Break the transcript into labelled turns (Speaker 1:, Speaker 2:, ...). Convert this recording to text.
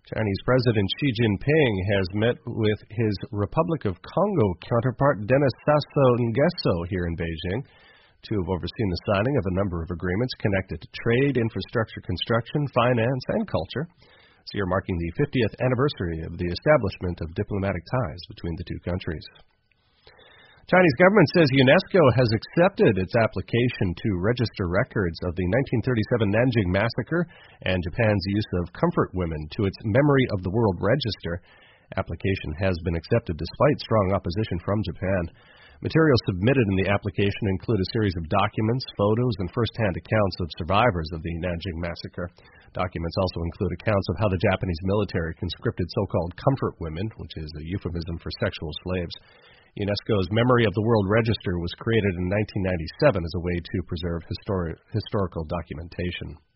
Speaker 1: Chinese President Xi Jinping has met with his Republic of Congo counterpart Denis Sassou Nguesso here in Beijing. Two have overseen the signing of a number of agreements connected to trade, infrastructure construction, finance, and culture. This year marking the 50th anniversary of the establishment of diplomatic ties between the two countries. Chinese government says UNESCO has accepted its application to register records of the 1937 Nanjing Massacre and Japan's use of comfort women to its Memory of the World Register. Application has been accepted despite strong opposition from Japan. Materials submitted in the application include a series of documents, photos, and first-hand accounts of survivors of the Nanjing Massacre. Documents also include accounts of how the Japanese military conscripted so-called comfort women, which is a euphemism for sexual slaves. UNESCO's Memory of the World Register was created in 1997 as a way to preserve historical documentation.